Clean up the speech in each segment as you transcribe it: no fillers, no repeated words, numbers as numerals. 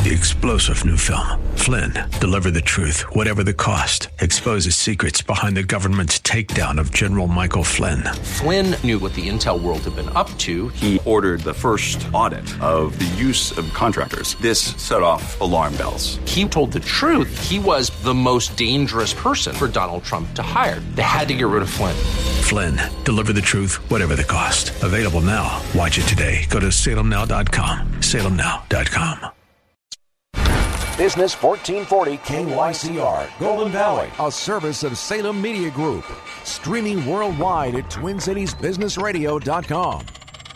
The explosive new film, Flynn, deliver the truth, whatever the cost, exposes secrets behind the government's takedown of General Michael Flynn. Flynn knew what the intel world had been up to. He ordered the first audit of the use of contractors. This set off alarm bells. He told the truth. He was the most dangerous person for Donald Trump to hire. They had to get rid of Flynn. Flynn, deliver the truth, whatever the cost. Available now. Watch it today. Go to salemnow.com. salemnow.com. Business 1440 KYCR, Golden Valley, a service of Salem Media Group. Streaming worldwide at TwinCitiesBusinessRadio.com.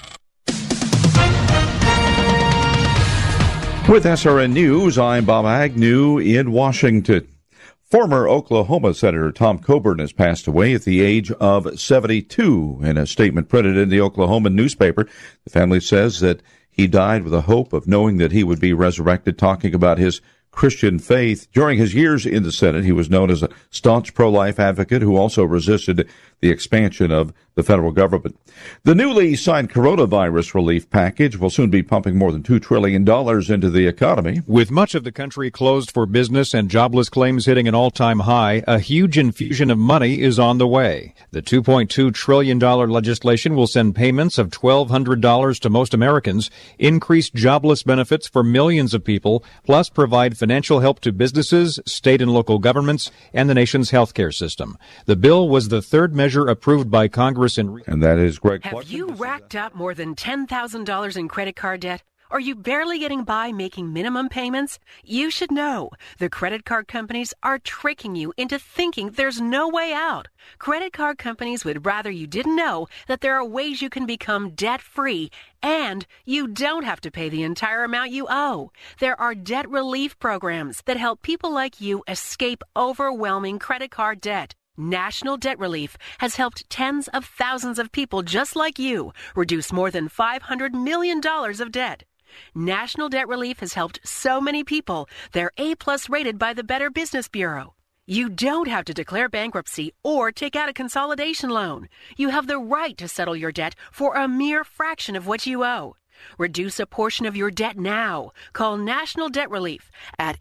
With SRN News, I'm Bob Agnew in Washington. Former Oklahoma Senator Tom Coburn has passed away at the age of 72. In a statement printed in the Oklahoma newspaper, the family says that he died with the hope of knowing that he would be resurrected, talking about his Christian faith. During his years in the Senate, he was known as a staunch pro-life advocate who also resisted the expansion of the federal government. The newly signed coronavirus relief package will soon be pumping more than $2 trillion into the economy. With much of the country closed for business and jobless claims hitting an all-time high, a huge infusion of money is on the way. The $2.2 trillion legislation will send payments of $1,200 to most Americans, increase jobless benefits for millions of people, plus provide financial help to businesses, state and local governments, and the nation's healthcare system. The bill was the third measure approved by Congress and that is Greg. Have you racked up more than $10,000 in credit card debt? Are you barely getting by making minimum payments? You should know. The credit card companies are tricking you into thinking there's no way out. Credit card companies would rather you didn't know that there are ways you can become debt-free and you don't have to pay the entire amount you owe. There are debt relief programs that help people like you escape overwhelming credit card debt. National Debt Relief has helped tens of thousands of people just like you reduce more than $500 million of debt. National Debt Relief has helped so many people, they're A-plus rated by the Better Business Bureau. You don't have to declare bankruptcy or take out a consolidation loan. You have the right to settle your debt for a mere fraction of what you owe. Reduce a portion of your debt now. Call National Debt Relief at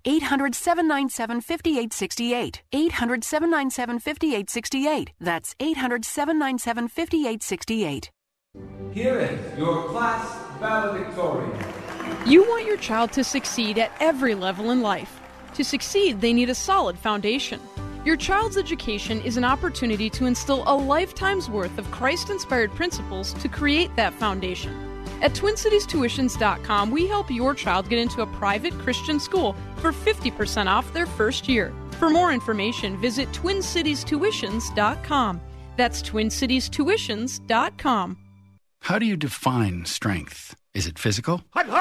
800-797-5868. 800-797-5868. That's 800-797-5868. Here is your class valedictorian. You want your child to succeed at every level in life. To succeed, they need a solid foundation. Your child's education is an opportunity to instill a lifetime's worth of Christ-inspired principles to create that foundation. At TwinCitiesTuitions.com, we help your child get into a private Christian school for 50% off their first year. For more information, visit TwinCitiesTuitions.com. That's TwinCitiesTuitions.com. How do you define strength? Is it physical?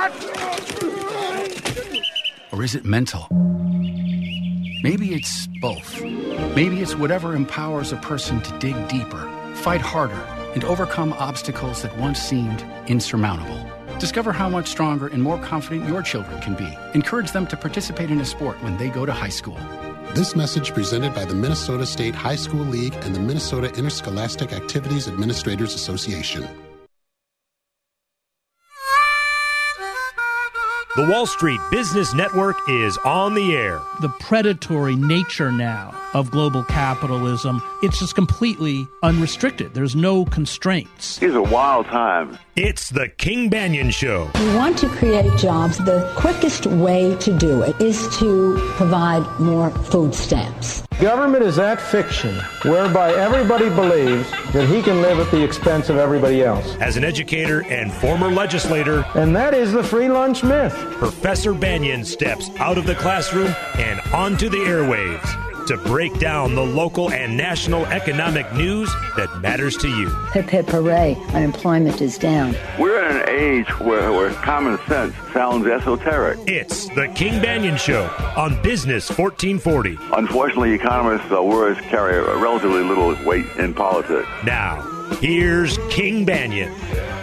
Or is it mental? Maybe it's both. Maybe it's whatever empowers a person to dig deeper, fight harder, and overcome obstacles that once seemed insurmountable. Discover how much stronger and more confident your children can be. Encourage them to participate in a sport when they go to high school. This message presented by the Minnesota State High School League and the Minnesota Interscholastic Activities Administrators Association. The Wall Street Business Network is on the air. The predatory nature now of global capitalism, it's just completely unrestricted. There's no constraints. It's a wild time. It's the King Banaian Show. We want to create jobs. The quickest way to do it is to provide more food stamps. Government is that fiction whereby everybody believes that he can live at the expense of everybody else. As an educator and former legislator, and that is the free lunch myth, Professor Banaian steps out of the classroom and onto the airwaves to break down the local and national economic news that matters to you. Hip, hip, hooray. Unemployment is down. We're in an age where common sense sounds esoteric. It's the King Banaian Show on Business 1440. Unfortunately, economists' words carry a relatively little weight in politics. Now, here's King Banaian.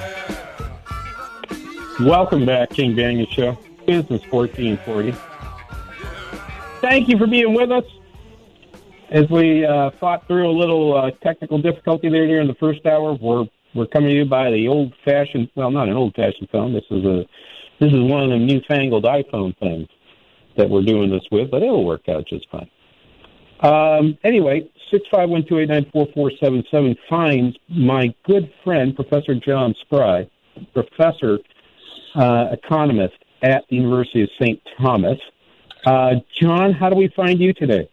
Welcome back, King Banaian Show, Business 1440. Thank you for being with us. As we fought through a little technical difficulty there during the first hour, we're coming to you by the old-fashioned, well, not an old-fashioned phone. This is This is one of the newfangled iPhone things that we're doing this with, but it'll work out just fine. Anyway, 651-289-4477 finds my good friend, Professor John Spry, professor, economist at the University of St. Thomas. John, how do we find you today?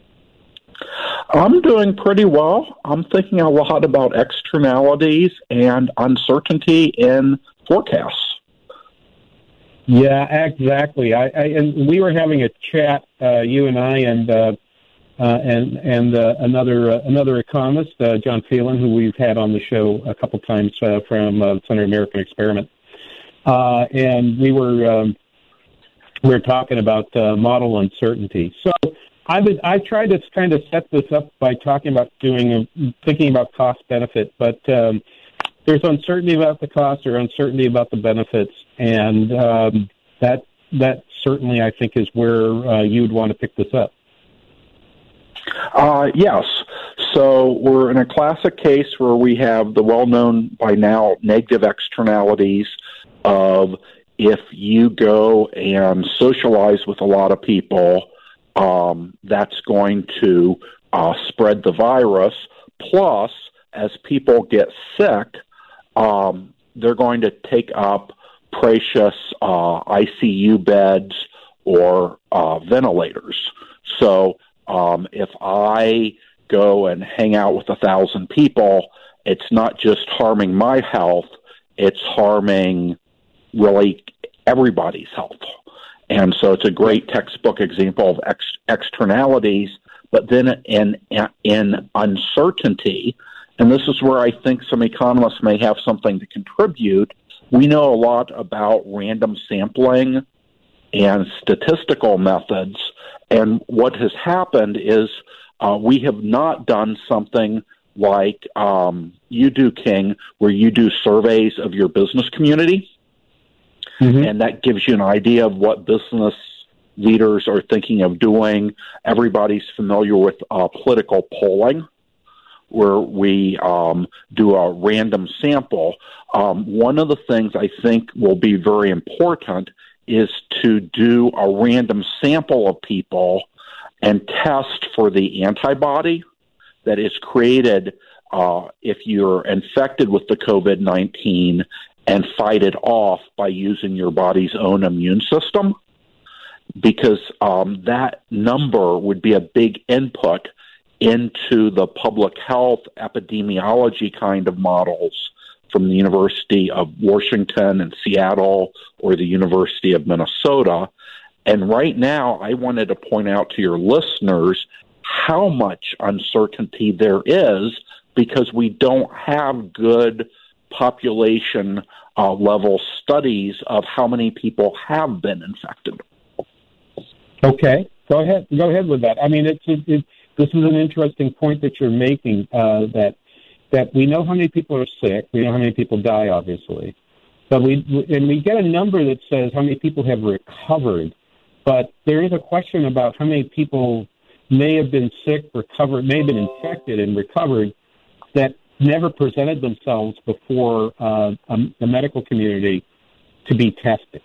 I'm doing pretty well. I'm thinking a lot about externalities and uncertainty in forecasts. Yeah, exactly. And we were having a chat, you and I, and another economist, John Phelan, who we've had on the show a couple times from Center American Experiment, and we were talking about model uncertainty. So I tried to kind of set this up by talking about thinking about cost benefit, but there's uncertainty about the cost or uncertainty about the benefits, and that certainly I think is where you would want to pick this up. Yes. So we're in a classic case where we have the well-known by now negative externalities of if you go and socialize with a lot of people, that's going to spread the virus. Plus, as people get sick, they're going to take up precious ICU beds or ventilators. So if I go and hang out with 1,000 people, it's not just harming my health, it's harming really everybody's health. And so it's a great textbook example of externalities. But then in uncertainty, and this is where I think some economists may have something to contribute, we know a lot about random sampling and statistical methods. And what has happened is we have not done something like you do, King, where you do surveys of your business community. Mm-hmm. And that gives you an idea of what business leaders are thinking of doing. Everybody's familiar with political polling, where we do a random sample. One of the things I think will be very important is to do a random sample of people and test for the antibody that is created if you're infected with the COVID-19 and fight it off by using your body's own immune system, because that number would be a big input into the public health epidemiology kind of models from the University of Washington and Seattle or the University of Minnesota. And right now, I wanted to point out to your listeners how much uncertainty there is because we don't have good population level studies of how many people have been infected. Okay, go ahead with that. I mean, this is an interesting point that you're making, that we know how many people are sick, we know how many people die, obviously, but we get a number that says how many people have recovered, but there is a question about how many people may have been sick, recovered, may have been infected and recovered that never presented themselves before the medical community to be tested.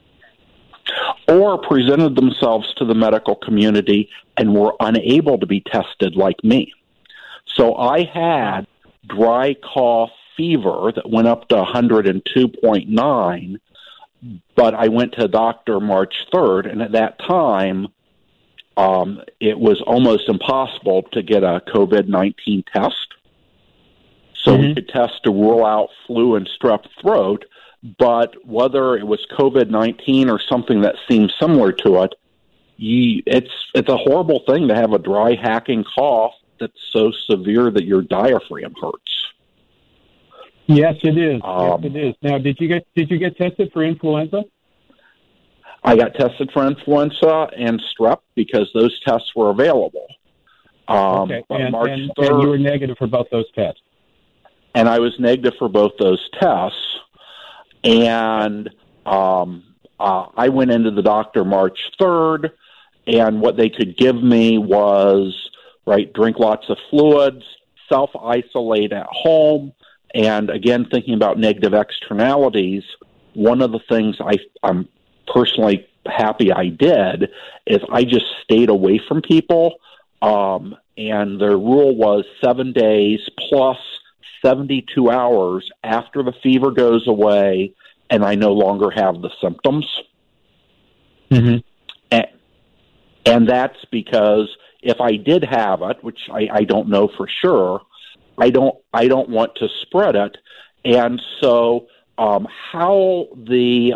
Or presented themselves to the medical community and were unable to be tested like me. So I had dry cough fever that went up to 102.9, but I went to Dr. March 3rd, and at that time, it was almost impossible to get a COVID-19 test. So we could test to rule out flu and strep throat, but whether it was COVID-19 or something that seemed similar to it, it's a horrible thing to have a dry hacking cough that's so severe that your diaphragm hurts. Yes, it is. Yes, it is. Now, did you get tested for influenza? I got tested for influenza and strep because those tests were available. Okay, and you were negative for both those tests. And I was negative for both those tests. And I went into the doctor March 3rd, and what they could give me was, drink lots of fluids, self-isolate at home, and again, thinking about negative externalities, one of the things I'm personally happy I did is I just stayed away from people, and their rule was 7 days plus 72 hours after the fever goes away and I no longer have the symptoms. Mm-hmm. And that's because if I did have it, which I don't know for sure, I don't want to spread it. And so how the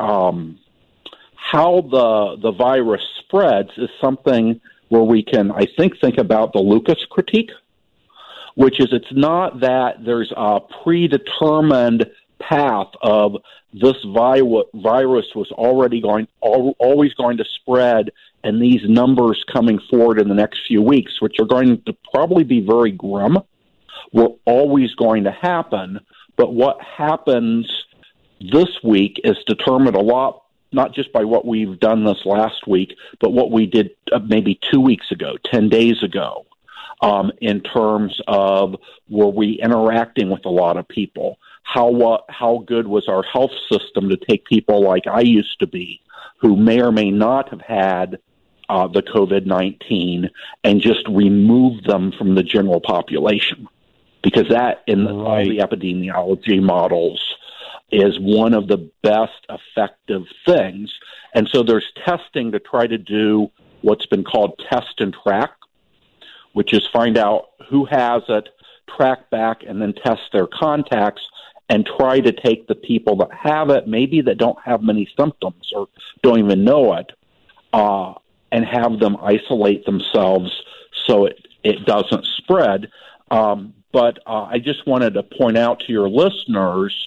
virus spreads is something where we can, I think about the Lucas critique, which is it's not that there's a predetermined path of this virus was always going to spread, and these numbers coming forward in the next few weeks, which are going to probably be very grim, were always going to happen. But what happens this week is determined a lot, not just by what we've done this last week, but what we did maybe 2 weeks ago, 10 days ago, in terms of were we interacting with a lot of people? How good was our health system to take people like I used to be, who may or may not have had the COVID-19, and just remove them from the general population? Because that, in all the epidemiology models, is one of the best effective things. And so there's testing to try to do what's been called test and track, which is find out who has it, track back, and then test their contacts and try to take the people that have it, maybe that don't have many symptoms or don't even know it, and have them isolate themselves so it doesn't spread. But I just wanted to point out to your listeners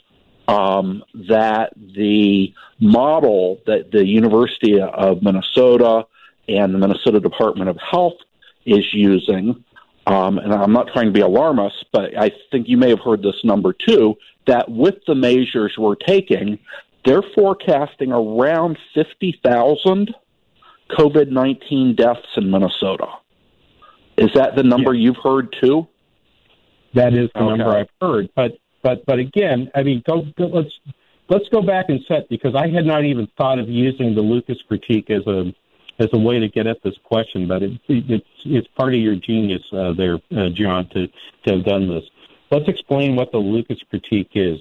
that the model that the University of Minnesota and the Minnesota Department of Health is using, and I'm not trying to be alarmist, but I think you may have heard this number too, that with the measures we're taking, they're forecasting around 50,000 COVID-19 deaths in Minnesota. Is that the number you've heard too? That is the number I've heard. But again, I mean, let's go back and set, because I had not even thought of using the Lucas critique as a way to get at this question, but it's part of your genius there, John, to have done this. Let's explain what the Lucas critique is,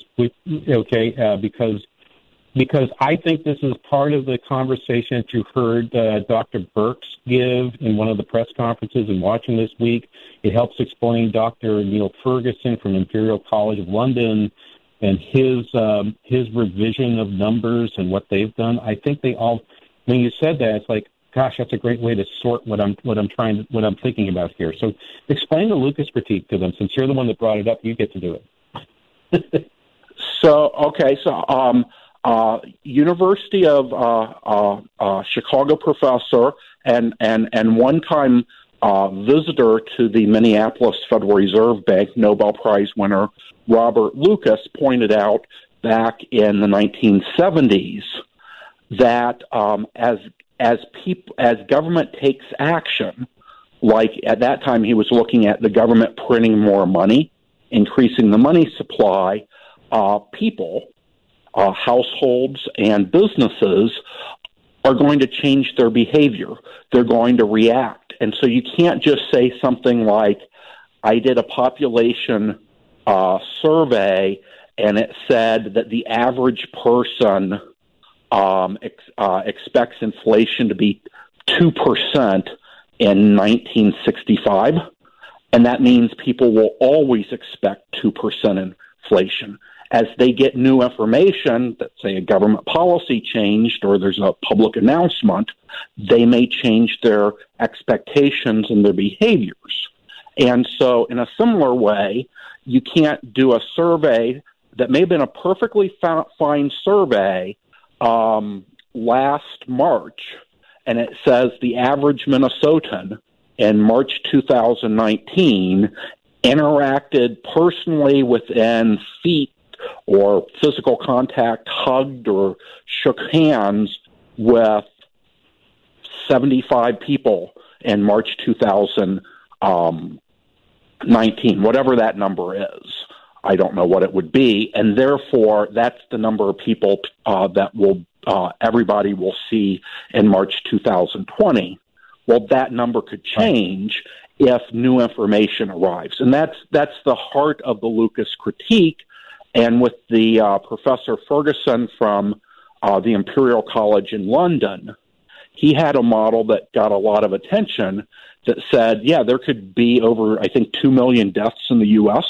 because I think this is part of the conversation that you heard Dr. Birx give in one of the press conferences in Washington this week. It helps explain Dr. Neil Ferguson from Imperial College of London and his revision of numbers and what they've done. I think they all, when you said that, it's like, gosh, that's a great way to sort what I'm thinking about here. So explain the Lucas critique to them. Since you're the one that brought it up, you get to do it. University of Chicago professor and one-time visitor to the Minneapolis Federal Reserve Bank, Nobel Prize winner Robert Lucas, pointed out back in the 1970s that as government takes action, like at that time he was looking at the government printing more money, increasing the money supply, people, households and businesses are going to change their behavior. They're going to react. And so you can't just say something like, I did a population survey and it said that the average person expects inflation to be 2% in 1965, and that means people will always expect 2% inflation. As they get new information, that say a government policy changed or there's a public announcement, they may change their expectations and their behaviors. And so in a similar way, you can't do a survey that may have been a perfectly fine survey last March, and it says the average Minnesotan in March 2019 interacted personally within feet or physical contact, hugged or shook hands with 75 people in March 2019, whatever that number is. I don't know what it would be. And therefore, that's the number of people that will everybody will see in March 2020. Well, that number could change if new information arrives. And that's the heart of the Lucas critique. And with the Professor Ferguson from the Imperial College in London, he had a model that got a lot of attention that said, yeah, there could be over, I think, 2 million deaths in the U.S.,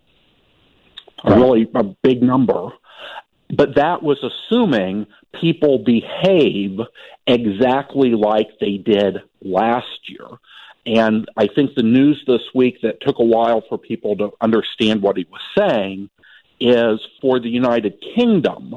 a big number. But that was assuming people behave exactly like they did last year. And I think the news this week that took a while for people to understand what he was saying is for the United Kingdom,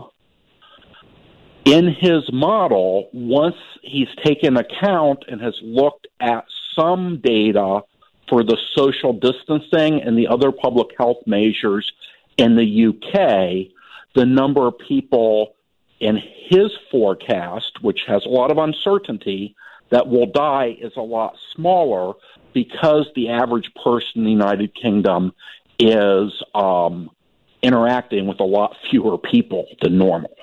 in his model, once he's taken account and has looked at some data for the social distancing and the other public health measures in the UK, the number of people in his forecast, which has a lot of uncertainty, that will die is a lot smaller because the average person in the United Kingdom is interacting with a lot fewer people than normal.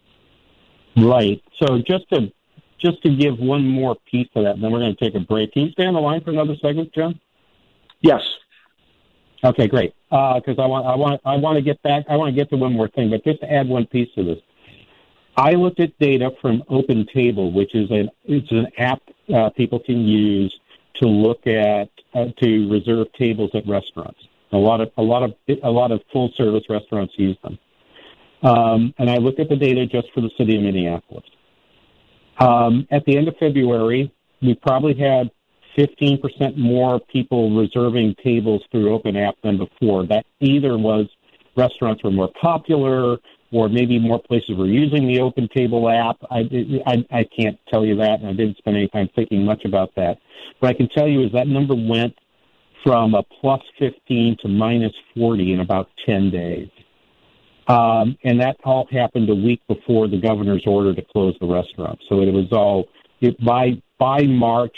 Right. So just to give one more piece to that, then we're going to take a break. Can you stay on the line for another segment, John? Yes. Okay, great. Because I want to get back. I want to get to one more thing, but just to add one piece to this, I looked at data from OpenTable, which is an app people can use to look at to reserve tables at restaurants. A lot of full service restaurants use them. And I looked at the data just for the city of Minneapolis. At the end of February, we probably had 15% more people reserving tables through Open App than before. That either was restaurants were more popular or maybe more places were using the OpenTable app. I can't tell you that, and I didn't spend any time thinking much about that. What I can tell you is that number went from a plus 15 to minus 40 in about 10 days. And that all happened a week before the governor's order to close the restaurant. So it was all by March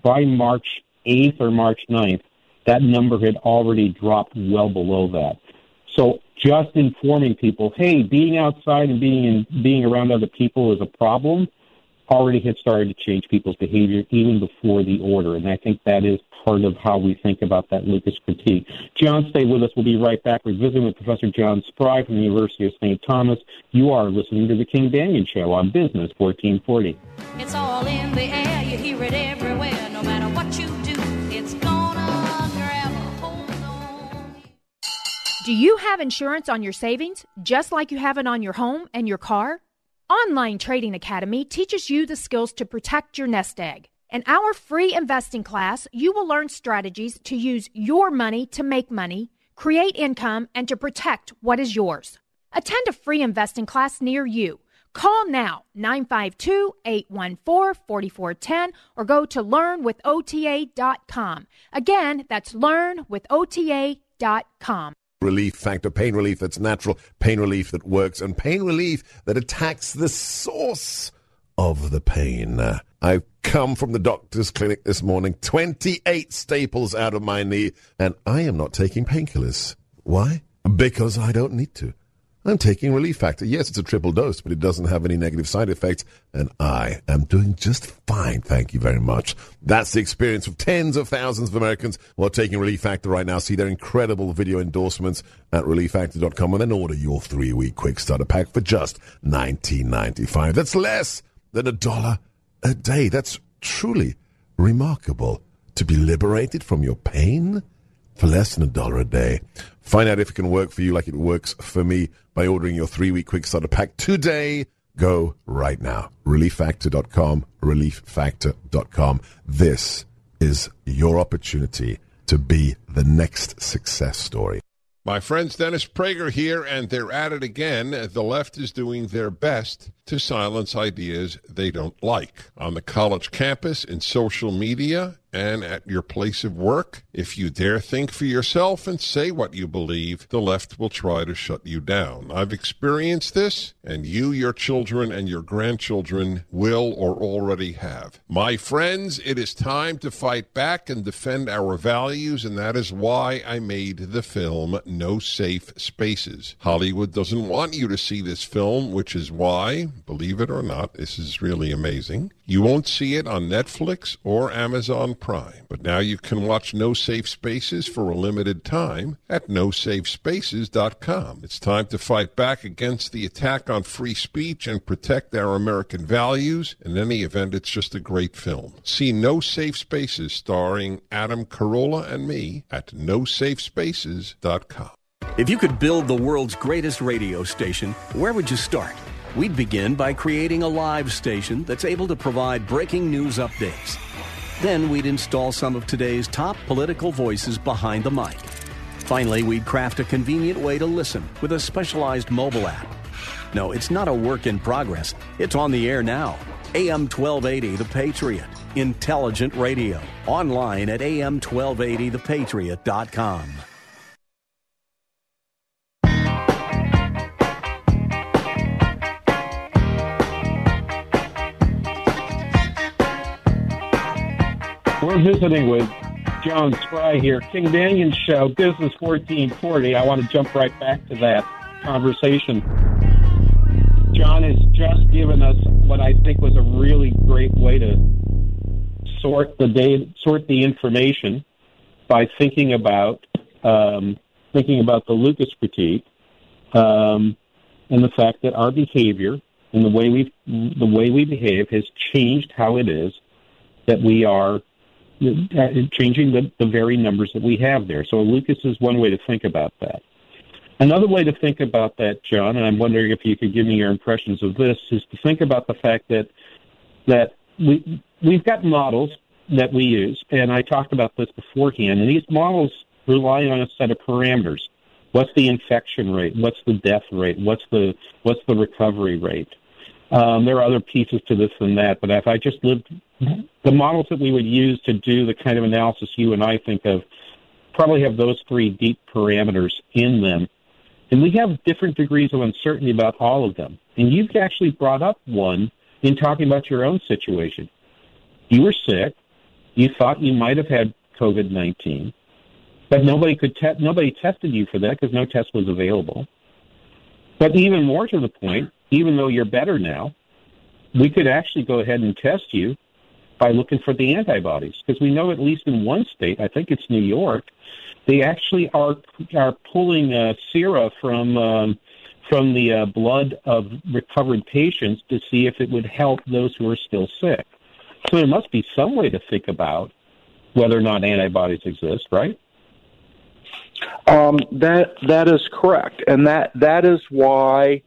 8th or March 9th, that number had already dropped well below that. So just informing people, hey, being outside and being around other people is a problem, already had started to change people's behavior even before the order. And I think that is part of how we think about that Lucas critique. John, stay with us. We'll be right back. We're visiting with Professor John Spry from the University of St. Thomas. You are listening to The King Banaian Show on Business 1440. It's all in the air. You hear it everywhere. No matter what you do, it's gonna grab a hold on. Do you have insurance on your savings, just like you have it on your home and your car? Online Trading Academy teaches you the skills to protect your nest egg. In our free investing class, you will learn strategies to use your money to make money, create income, and to protect what is yours. Attend a free investing class near you. Call now, 952-814-4410, or go to learnwithota.com. Again, that's learnwithota.com. Relief factor, pain relief that's natural, pain relief that works, and pain relief that attacks the source of the pain. I've come from the doctor's clinic this morning, 28 staples out of my knee, and I am not taking painkillers. Why? Because I don't need to. I'm taking Relief Factor. Yes, it's a triple dose, but it doesn't have any negative side effects, and I am doing just fine, thank you very much. That's the experience of tens of thousands of Americans who are taking Relief Factor right now. See their incredible video endorsements at ReliefFactor.com, and then order your 3-week quick starter pack for just $19.95. That's less than $1 a day. That's truly remarkable. To be liberated from your pain for less than $1 a day. Find out if it can work for you like it works for me by ordering your 3-week quick starter pack today. Go right now. ReliefFactor.com, ReliefFactor.com. This is your opportunity to be the next success story. My friends Dennis Prager here, and they're at it again. The left is doing their best to silence ideas they don't like. On the college campus, in social media, and at your place of work. If you dare think for yourself and say what you believe, the left will try to shut you down. I've experienced this, and you, your children, and your grandchildren will or already have. My friends, it is time to fight back and defend our values, and that is why I made the film No Safe Spaces. Hollywood doesn't want you to see this film, which is why, believe it or not, this is really amazing, you won't see it on Netflix or Amazon Prime. But now you can watch No Safe Spaces for a limited time at nosafespaces.com. It's time to fight back against the attack on free speech and protect our American values. In any event, it's just a great film. See No Safe Spaces starring Adam Carolla and me at nosafespaces.com. If you could build the world's greatest radio station, where would you start? We'd begin by creating a live station that's able to provide breaking news updates. Then we'd install some of today's top political voices behind the mic. Finally, we'd craft a convenient way to listen with a specialized mobile app. No, it's not a work in progress. It's on the air now. AM 1280 The Patriot. Intelligent radio. Online at am1280thepatriot.com. We're visiting with John Spry here. King Banaian Show, Business 1440. I want to jump right back to that conversation. John has just given us what I think was a really great way to sort the information by thinking about the Lucas critique and the fact that our behavior and the way we behave has changed how it is that we are changing the very numbers that we have there. So Lucas is one way to think about that. Another way to think about that, John, and I'm wondering if you could give me your impressions of this, is to think about the fact that we've got models that we use, and I talked about this beforehand, and these models rely on a set of parameters. What's the infection rate? What's the death rate? What's the recovery rate? There are other pieces to this than that, but if I just lived, the models that we would use to do the kind of analysis you and I think of probably have those three deep parameters in them. And we have different degrees of uncertainty about all of them. And you've actually brought up one in talking about your own situation. You were sick. You thought you might have had COVID-19, but nobody tested you for that because no test was available. But even more to the point, even though you're better now, we could actually go ahead and test you by looking for the antibodies, because we know at least in one state, I think it's New York, they actually are pulling sera from the blood of recovered patients to see if it would help those who are still sick. So there must be some way to think about whether or not antibodies exist, right? That is correct, and that is why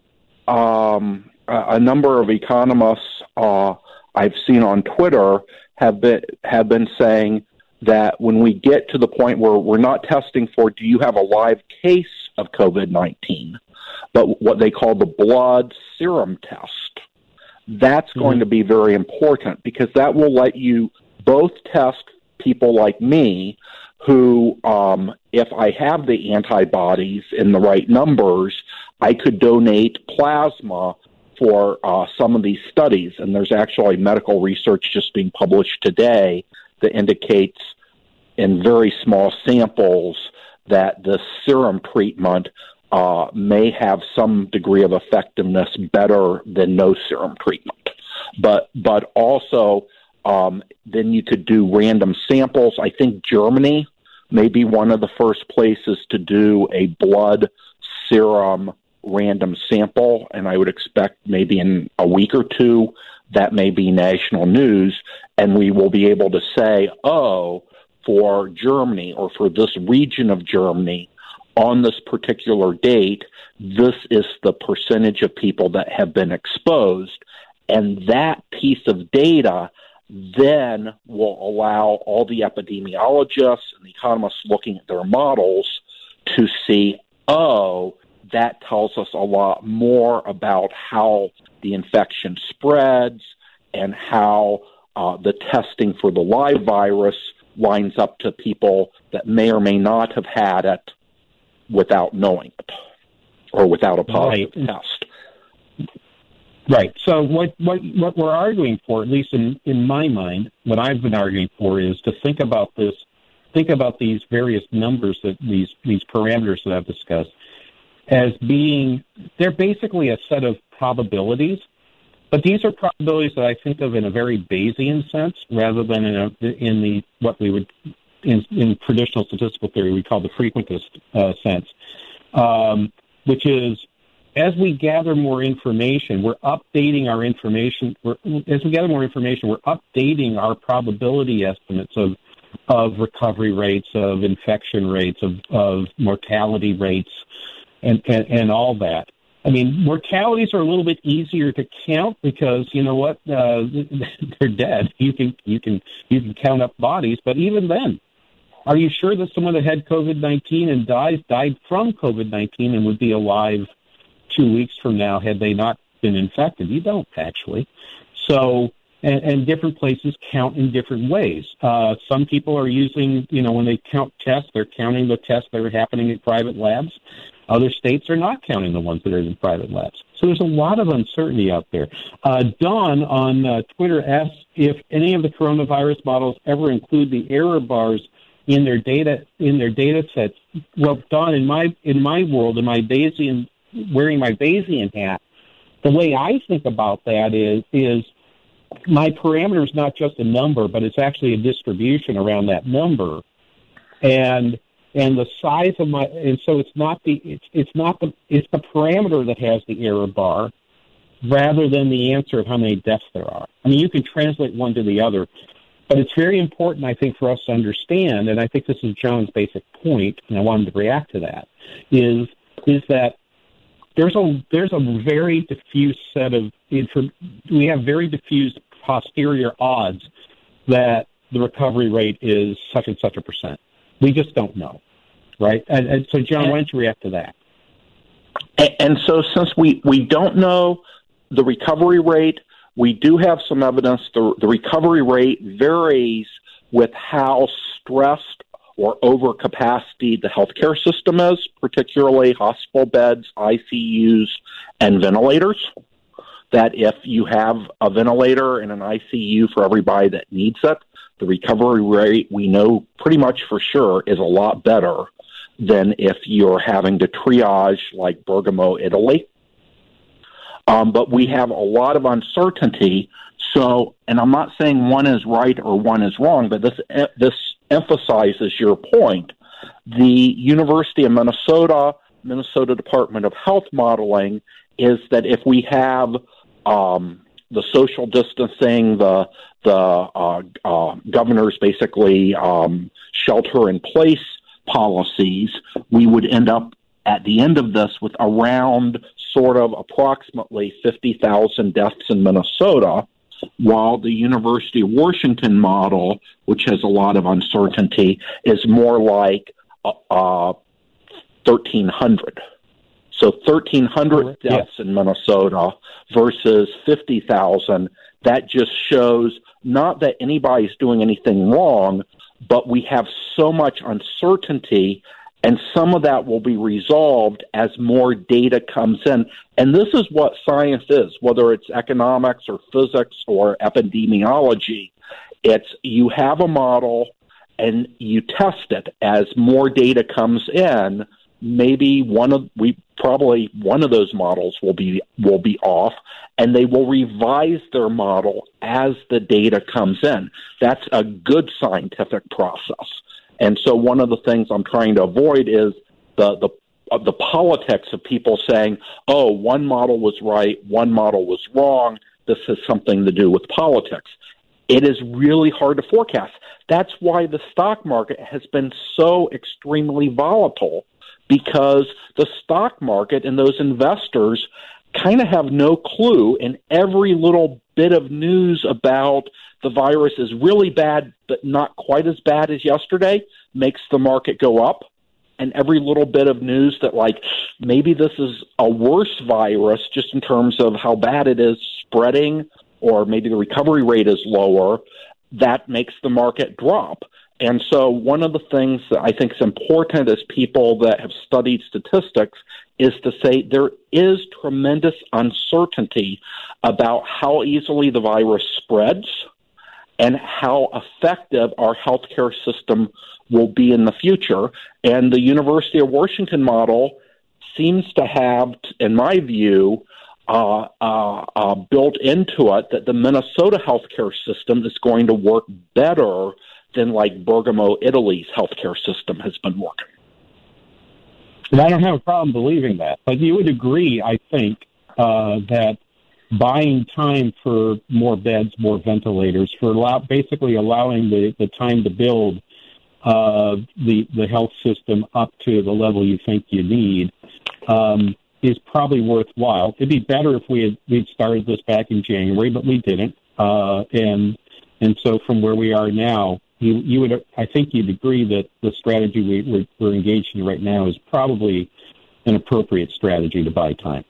a number of economists I've seen on Twitter have been saying that when we get to the point where we're not testing for do you have a live case of COVID-19, but what they call the blood serum test, that's going to be very important, because that will let you both test people like me who, if I have the antibodies in the right numbers, I could donate plasma for some of these studies. And there's actually medical research just being published today that indicates in very small samples that the serum treatment may have some degree of effectiveness better than no serum treatment. But also, then you could do random samples. I think Germany may be one of the first places to do a blood serum random sample, and I would expect maybe in a week or two that may be national news, and we will be able to say, oh, for Germany or for this region of Germany on this particular date, this is the percentage of people that have been exposed, and that piece of data then will allow all the epidemiologists and the economists looking at their models to see, oh, that tells us a lot more about how the infection spreads and how the testing for the live virus lines up to people that may or may not have had it without knowing it or without a positive test. Right. So what we're arguing for, at least in my mind, what I've been arguing for is to think about this, think about these various numbers, that these parameters that I've discussed, as being, they're basically a set of probabilities, but these are probabilities that I think of in a very Bayesian sense rather than in the what we would in traditional statistical theory we call the frequentist sense, which is, as we gather more information, we're updating our information. As we gather more information, we're updating our probability estimates of recovery rates, of infection rates, of mortality rates, and all that. I mean, mortalities are a little bit easier to count because you know what, they're dead. You can count up bodies, but even then, are you sure that someone that had COVID-19 and died from COVID-19 and would be alive 2 weeks from now had they not been infected? You don't, actually. So, and different places count in different ways. Some people are using, when they count tests, they're counting the tests that are happening in private labs. Other states are not counting the ones that are in private labs. So there's a lot of uncertainty out there. Dawn on Twitter asks if any of the coronavirus models ever include the error bars in their data sets. Well, Dawn, in my world, in my Bayesian, wearing my Bayesian hat, the way I think about that is my parameter is not just a number, but it's actually a distribution around that number, and the size of my, and so it's the parameter that has the error bar rather than the answer of how many deaths there are. I mean, you can translate one to the other, but it's very important, I think, for us to understand, and I think this is John's basic point, and I wanted to react to that, is that there's a very diffuse set of we have very diffuse posterior odds that the recovery rate is such and such a percent. We just don't know, right? And so, John, why don't you react to that? And so, since we don't know the recovery rate, we do have some evidence the recovery rate varies with how stressed or overcapacity the healthcare system is, particularly hospital beds, ICUs, and ventilators. That if you have a ventilator and an ICU for everybody that needs it, the recovery rate, we know pretty much for sure, is a lot better than if you're having to triage like Bergamo, Italy. But we have a lot of uncertainty. So, and I'm not saying one is right or one is wrong, but this emphasizes your point. The University of Minnesota Department of Health modeling is that if we have the social distancing, the governor's basically shelter-in-place policies, we would end up at the end of this with around sort of approximately 50,000 deaths in Minnesota, while the University of Washington model, which has a lot of uncertainty, is more like 1,300. So 1,300 deaths in Minnesota versus 50,000. That just shows not that anybody's doing anything wrong, but we have so much uncertainty, and some of that will be resolved as more data comes in. And this is what science is, whether it's economics or physics or epidemiology. It's you have a model and you test it. As more data comes in, maybe one of those models will be off, and they will revise their model as the data comes in. That's a good scientific process. And so one of the things I'm trying to avoid is the politics of people saying, oh, one model was right, one model was wrong, this has something to do with politics. It is really hard to forecast. That's why the stock market has been so extremely volatile, because the stock market and those investors kind of have no clue, and every little bit of news about the virus is really bad, but not quite as bad as yesterday, makes the market go up. And every little bit of news that, like, maybe this is a worse virus just in terms of how bad it is spreading or maybe the recovery rate is lower, that makes the market drop. And so one of the things that I think is important as people that have studied statistics is to say there is tremendous uncertainty about how easily the virus spreads and how effective our healthcare system will be in the future. And the University of Washington model seems to have, in my view, built into it that the Minnesota healthcare system is going to work better than like Bergamo, Italy's healthcare system has been working. And I don't have a problem believing that, but you would agree, I think, that buying time for more beds, more ventilators, for basically allowing the time to build the health system up to the level you think you need, is probably worthwhile. It'd be better if we'd started this back in January, but we didn't. And so from where we are now, I think you'd agree that the strategy we're engaged in right now is probably an appropriate strategy to buy time.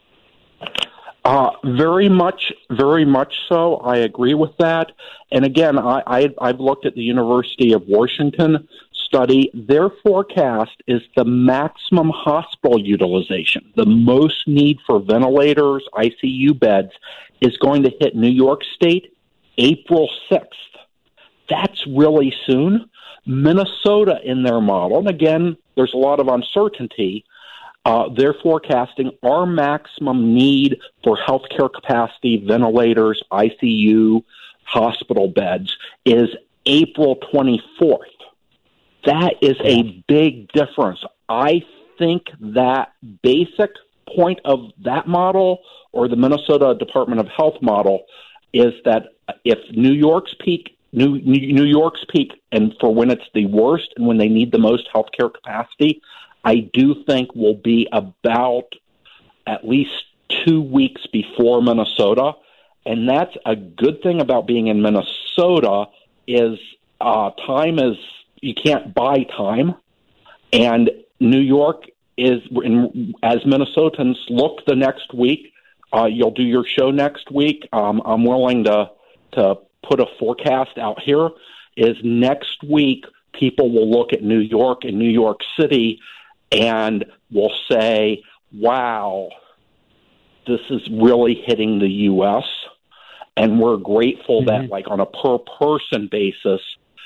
Very much so. I agree with that. And again, I've looked at the University of Washington study. Their forecast is the maximum hospital utilization, the most need for ventilators, ICU beds, is going to hit New York State April 6th. That's really soon. Minnesota in their model, and again, there's a lot of uncertainty, they're forecasting our maximum need for healthcare capacity, ventilators, ICU, hospital beds is April 24th. That is a big difference. I think that basic point of that model or the Minnesota Department of Health model is that if New York's peak, and for when it's the worst and when they need the most healthcare capacity, I do think will be about at least 2 weeks before Minnesota. And that's a good thing about being in Minnesota is you can't buy time. And New York is, as Minnesotans look the next week, you'll do your show next week. I'm willing to put a forecast out here, is next week people will look at New York and New York City and will say, wow, this is really hitting the U.S., and we're grateful that, like, on a per-person basis,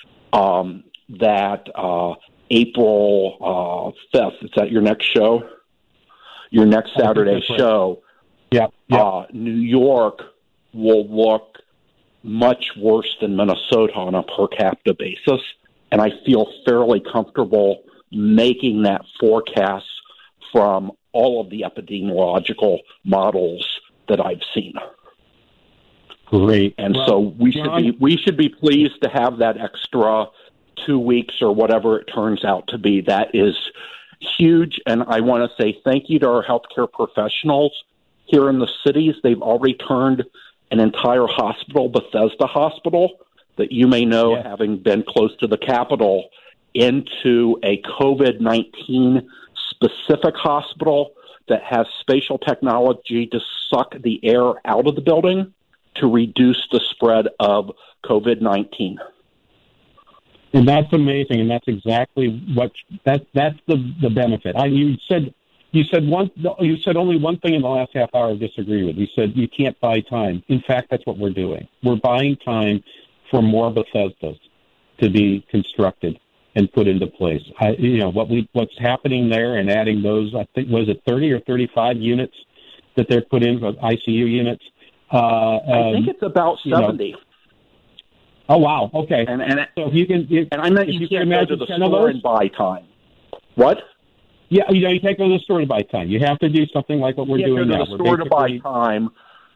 that April 5th, is that your next show? Your next Saturday show? Yeah. New York will look much worse than Minnesota on a per capita basis, and I feel fairly comfortable making that forecast from all of the epidemiological models that I've seen. Great. And so we should be pleased to have that extra 2 weeks or whatever it turns out to be. That is huge, and I want to say thank you to our healthcare professionals here in the cities. They've already turned an entire hospital, Bethesda Hospital, that you may know, having been close to the Capitol, into a COVID-19 specific hospital that has spatial technology to suck the air out of the building to reduce the spread of COVID-19. And that's amazing, and that's exactly that's the benefit. You said only one thing in the last half hour I disagree with. You said you can't buy time. In fact, that's what we're doing. We're buying time for more Bethesdas to be constructed and put into place. What's happening there and adding those, I think, was it 30 or 35 units that they're put in, ICU units? I think it's about 70. Oh, wow. Okay. And so if you can, and I meant you can't go to the store and buy time. What? Yeah, you can't go to the store to buy time. You have to do something like what we're doing now. You can't go to the store to buy time.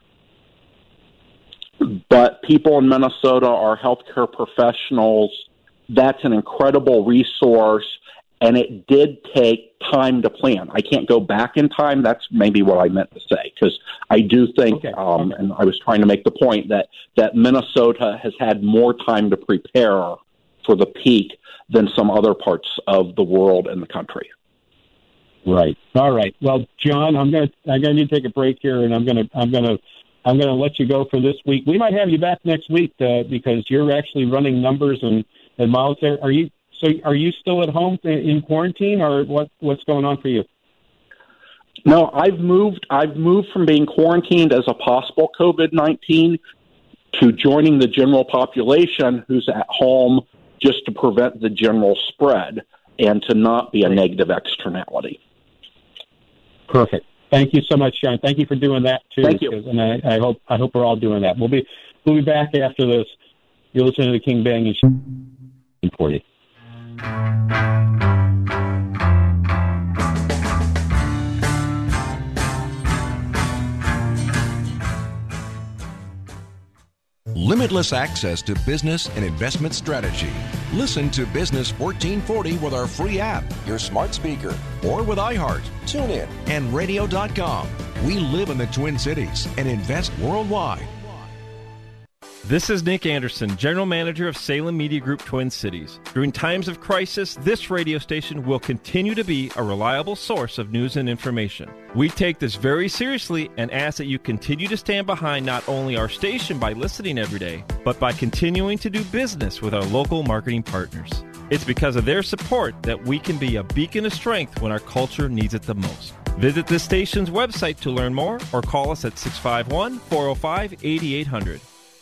But people in Minnesota are healthcare professionals. That's an incredible resource, and it did take time to plan. I can't go back in time. That's maybe what I meant to say, because I do think, and I was trying to make the point that Minnesota has had more time to prepare for the peak than some other parts of the world and the country. Right. All right. Well, John, I'm gonna need to take a break here, and I'm gonna I'm going to let you go for this week. We might have you back next week because you're actually running numbers and miles there. Are you still at home in quarantine, or what's going on for you? No, I've moved from being quarantined as a possible COVID-19 to joining the general population who's at home just to prevent the general spread and to not be a negative externality. Perfect. Thank you so much, Sean. Thank you for doing that too. Thank you. And I hope we're all doing that. We'll be back after this. You're listening to the King Banaian Show for you. Limitless access to business and investment strategy. Listen to Business 1440 with our free app, your smart speaker, or with iHeart, TuneIn, and Radio.com. We live in the Twin Cities and invest worldwide. This is Nick Anderson, General Manager of Salem Media Group Twin Cities. During times of crisis, this radio station will continue to be a reliable source of news and information. We take this very seriously and ask that you continue to stand behind not only our station by listening every day, but by continuing to do business with our local marketing partners. It's because of their support that we can be a beacon of strength when our culture needs it the most. Visit this station's website to learn more or call us at 651-405-8800.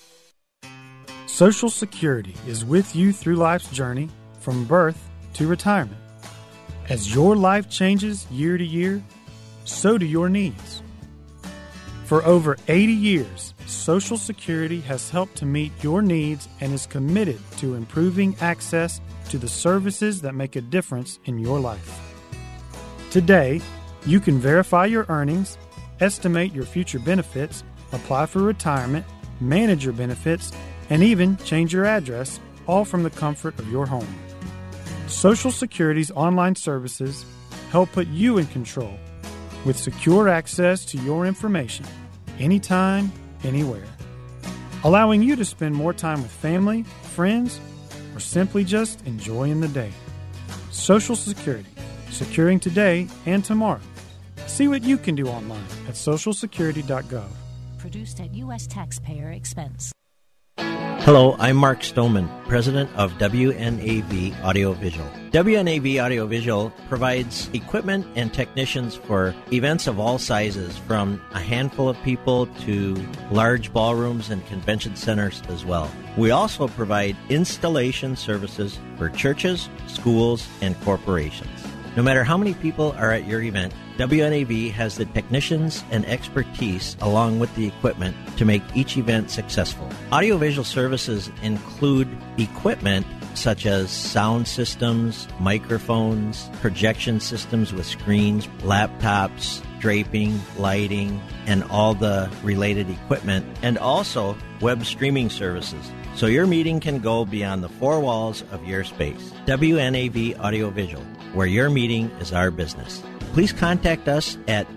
Social Security is with you through life's journey, from birth to retirement. As your life changes year to year, so do your needs. For over 80 years, Social Security has helped to meet your needs and is committed to improving access to the services that make a difference in your life. Today, you can verify your earnings, estimate your future benefits, apply for retirement, manage your benefits, and even change your address, all from the comfort of your home. Social Security's online services help put you in control with secure access to your information anytime, anywhere, allowing you to spend more time with family, friends, or simply just enjoying the day. Social Security, securing today and tomorrow. See what you can do online at socialsecurity.gov. Produced at U.S. taxpayer expense. Hello, I'm Mark Stoneman, president of WNAV Audiovisual. WNAV Audiovisual provides equipment and technicians for events of all sizes, from a handful of people to large ballrooms and convention centers as well. We also provide installation services for churches, schools, and corporations. No matter how many people are at your event, WNAV has the technicians and expertise along with the equipment to make each event successful. Audiovisual services include equipment such as sound systems, microphones, projection systems with screens, laptops, draping, lighting, and all the related equipment, and also web streaming services, so your meeting can go beyond the four walls of your space. WNAV Audiovisual, where your meeting is our business. Please contact us at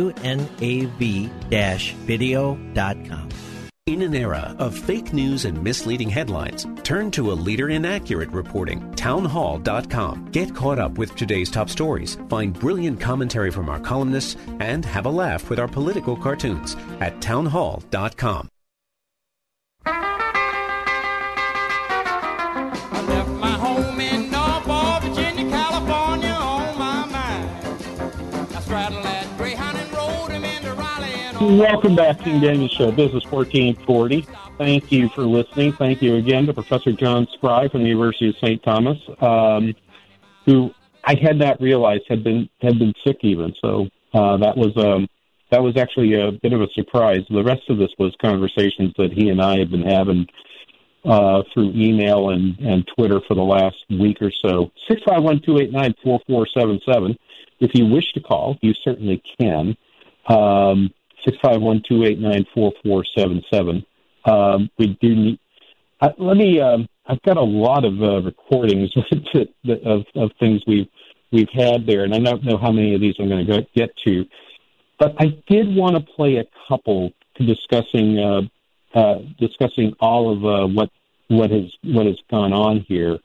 wnav-video.com. In an era of fake news and misleading headlines, turn to a leader in accurate reporting, townhall.com. Get caught up with today's top stories, find brilliant commentary from our columnists, and have a laugh with our political cartoons at townhall.com. Welcome back to the King Banaian Show, Business 1440. Thank you for listening. Thank you again to Professor John Spry from the University of St. Thomas, who I had not realized had been sick even. So that was actually a bit of a surprise. The rest of this was conversations that he and I have been having through email and Twitter for the last week or so. 651-289-4477. If you wish to call, you certainly can. 651-289-4477. We do need. I've got a lot of recordings of things we've had there, and I don't know how many of these I'm going to get to, but I did want to play a couple discussing all of what has gone on here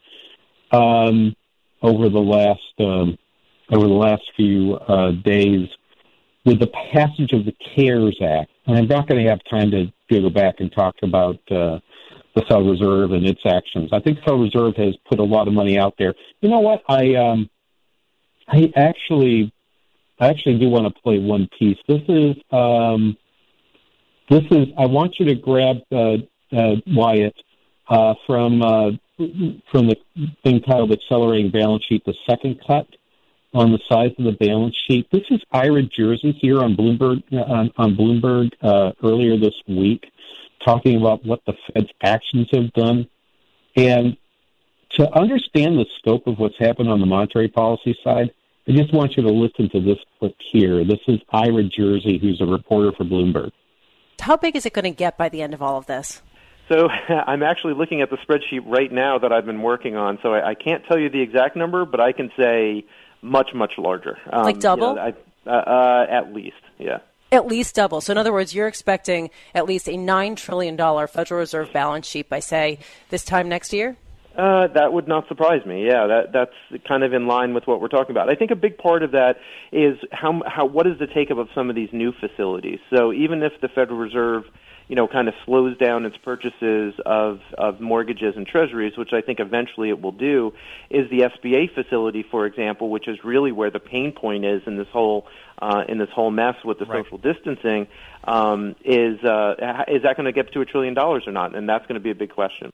over the last few days. With the passage of the CARES Act, I'm not going to have time to go back and talk about the Federal Reserve and its actions. I think the Federal Reserve has put a lot of money out there. You know what? I actually do want to play one piece. This is I want you to grab Wyatt from the thing titled "Accelerating Balance Sheet," the second cut on the size of the balance sheet. This is Ira Jersey here on Bloomberg earlier this week, talking about what the Fed's actions have done. And to understand the scope of what's happened on the monetary policy side, I just want you to listen to this clip here. This is Ira Jersey, who's a reporter for Bloomberg. How big is it going to get by the end of all of this? So I'm actually looking at the spreadsheet right now that I've been working on, so I can't tell you the exact number, but I can say much, much larger. Like double? At least, yeah. At least double. So in other words, you're expecting at least a $9 trillion Federal Reserve balance sheet by, say, this time next year? That would not surprise me. Yeah, that's kind of in line with what we're talking about. I think a big part of that is what is the take-up of some of these new facilities. So even if the Federal Reserve, kind of slows down its purchases of mortgages and treasuries, which I think eventually it will do, is the SBA facility, for example, which is really where the pain point is in this whole mess with the social distancing. Is that going to get to $1 trillion or not? And that's going to be a big question.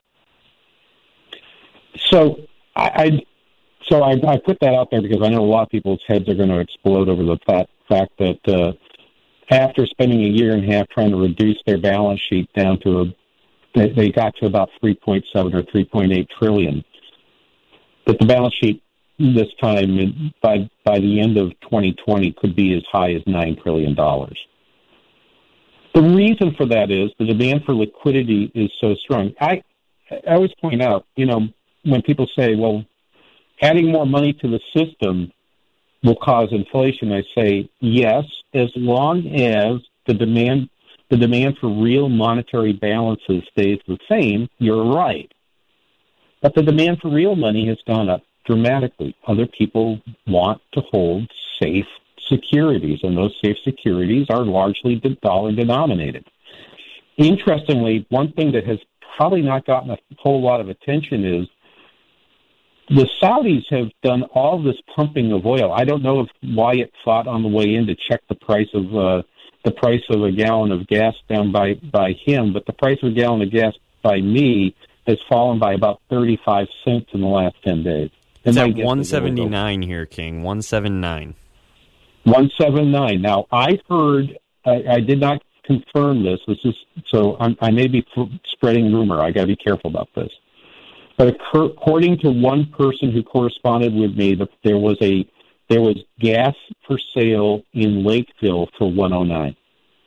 So I put that out there because I know a lot of people's heads are going to explode over the fact that after spending a year and a half trying to reduce their balance sheet down to they got to about 3.7 or 3.8 trillion. But the balance sheet this time, by the end of 2020, could be as high as $9 trillion. The reason for that is the demand for liquidity is so strong. I always point out, when people say, well, adding more money to the system will cause inflation, I say yes, as long as the demand for real monetary balances stays the same, you're right. But the demand for real money has gone up dramatically. Other people want to hold safe securities, and those safe securities are largely dollar denominated. Interestingly, one thing that has probably not gotten a whole lot of attention is the Saudis have done all this pumping of oil. I don't know if Wyatt thought on the way in to check the price of a gallon of gas down by him, but the price of a gallon of gas by me has fallen by about 35 cents in the last 10 days. It's at 179 here, King. 179. 179. Now, I heard, I did not confirm this. I may be spreading rumor. I got to be careful about this. But according to one person who corresponded with me, there was gas for sale in Lakeville for $1.09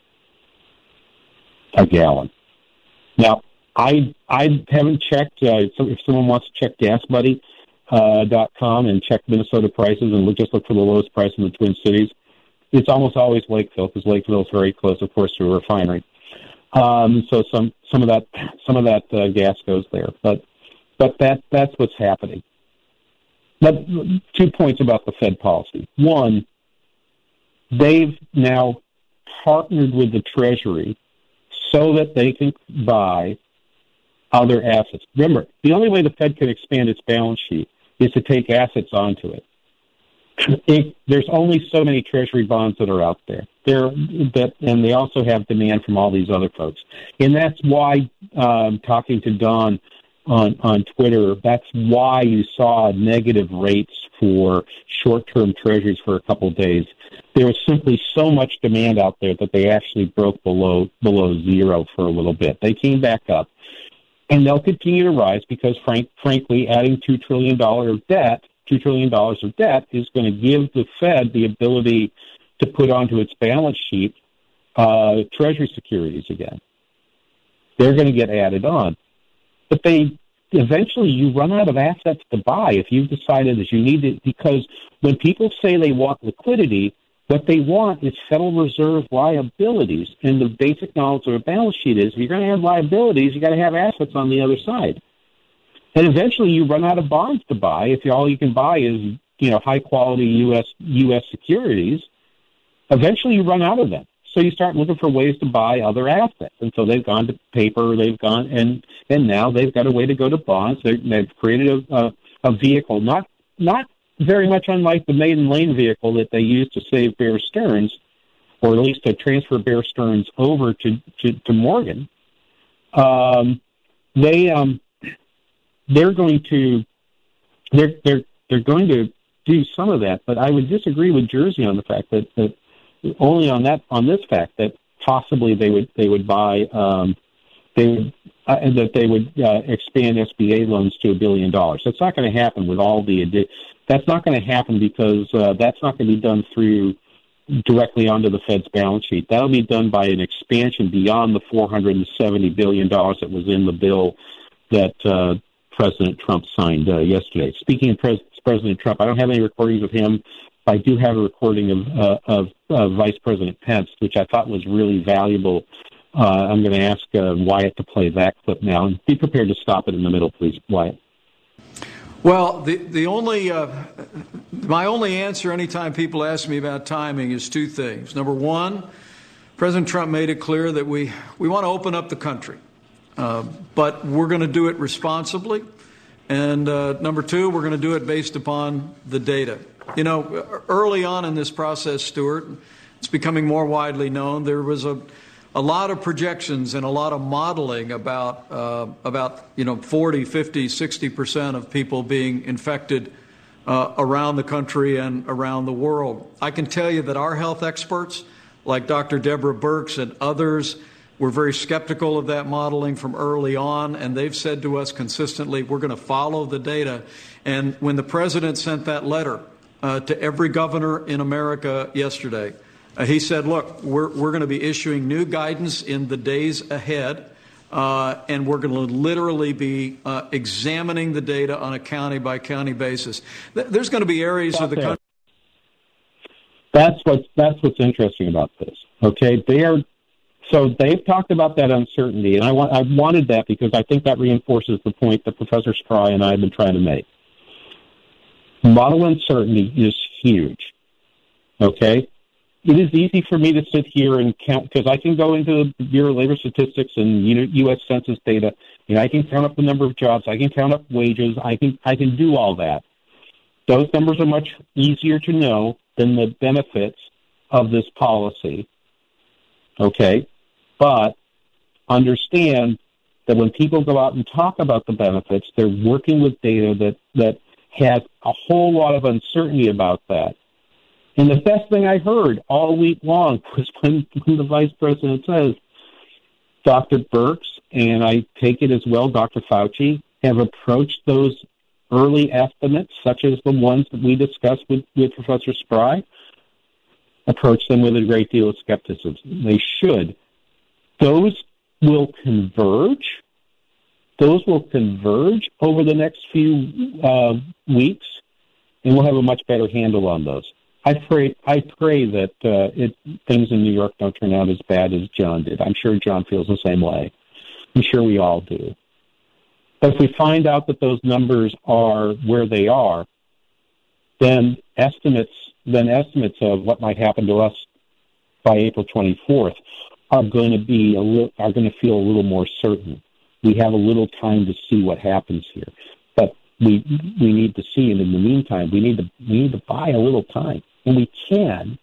a gallon. Now, I haven't checked. If someone wants to check GasBuddy.com and check Minnesota prices and just look for the lowest price in the Twin Cities, it's almost always Lakeville because Lakeville is very close, of course, to a refinery. So some of that gas goes there, but that's what's happening. But 2 points about the Fed policy. One, they've now partnered with the Treasury so that they can buy other assets. Remember, the only way the Fed can expand its balance sheet is to take assets onto it. There's only so many Treasury bonds that are out there. And they also have demand from all these other folks. And that's why, talking to Don on Twitter, that's why you saw negative rates for short-term treasuries for a couple of days. There was simply so much demand out there that they actually broke below zero for a little bit. They came back up, and they'll continue to rise because, frankly, adding $2 trillion of debt is going to give the Fed the ability to put onto its balance sheet Treasury securities again. They're going to get added on. But eventually you run out of assets to buy if you've decided that you need it, because when people say they want liquidity, what they want is Federal Reserve liabilities. And the basic knowledge of a balance sheet is if you're going to have liabilities, you got to have assets on the other side. And eventually you run out of bonds to buy if all you can buy is, high quality U.S. securities. Eventually you run out of them. so you start looking for ways to buy other assets. And so they've gone to paper, and now they've got a way to go to bonds. They've created a vehicle, not very much unlike the Maiden Lane vehicle that they used to save Bear Stearns, or at least to transfer Bear Stearns over to Morgan. They're going to do some of that, but I would disagree with Jersey on the fact that only on this fact that possibly they would buy that they would expand SBA loans to $1 billion. That's not going to happen with all the. That's not going to happen because that's not going to be done directly onto the Fed's balance sheet. That'll be done by an expansion beyond the $470 billion that was in the bill that President Trump signed yesterday. Speaking of President Trump, I don't have any recordings of him. I do have a recording of Vice President Pence, which I thought was really valuable. I'm going to ask Wyatt to play that clip now, and be prepared to stop it in the middle, please, Wyatt. Well, my only answer anytime people ask me about timing is two things. Number one, President Trump made it clear that we want to open up the country, but we're going to do it responsibly. And number two, we're going to do it based upon the data. You know, early on in this process, Stuart, it's becoming more widely known, there was a lot of projections and a lot of modeling about 40, 50, 60% of people being infected around the country and around the world. I can tell you that our health experts, like Dr. Deborah Birx and others, were very skeptical of that modeling from early on, and they've said to us consistently, we're going to follow the data. And when the president sent that letter to every governor in America yesterday, he said, look, we're going to be issuing new guidance in the days ahead, and we're going to literally be examining the data on a county-by-county basis. There's going to be areas of the country. That's what's interesting about this. Okay, so they've talked about that uncertainty, and I wanted that because I think that reinforces the point that Professor Spry and I have been trying to make. Model uncertainty is huge. Okay? It is easy for me to sit here and count, because I can go into the Bureau of Labor Statistics and U.S. Census data. I can count up the number of jobs. I can count up wages. I can do all that. Those numbers are much easier to know than the benefits of this policy. Okay? But understand that when people go out and talk about the benefits, they're working with data that has a whole lot of uncertainty about that. And the best thing I heard all week long was when the vice president says, Dr. Birx, and I take it as well, Dr. Fauci, have approached those early estimates, such as the ones that we discussed with Professor Spry, approach them with a great deal of skepticism. They should. Those will converge. Those will converge over the next few weeks, and we'll have a much better handle on those. I pray that things in New York don't turn out as bad as John did. I'm sure John feels the same way. I'm sure we all do. But if we find out that those numbers are where they are, then estimates of what might happen to us by April 24th are going to feel a little more certain. We have a little time to see what happens here, but we need to see, and in the meantime, we need to buy a little time, and we can,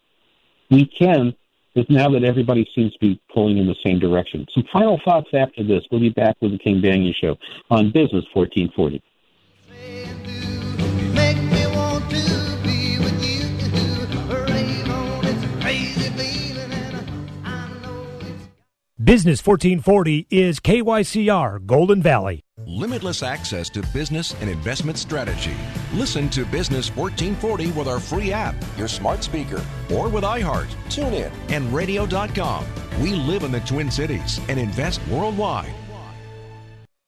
because now that everybody seems to be pulling in the same direction. Some final thoughts after this. We'll be back with the King Banaian Show on Business 1440. Business 1440 is KYCR Golden Valley. Limitless access to business and investment strategy. Listen to Business 1440 with our free app, your smart speaker, or with iHeart, TuneIn, and Radio.com. We live in the Twin Cities and invest worldwide.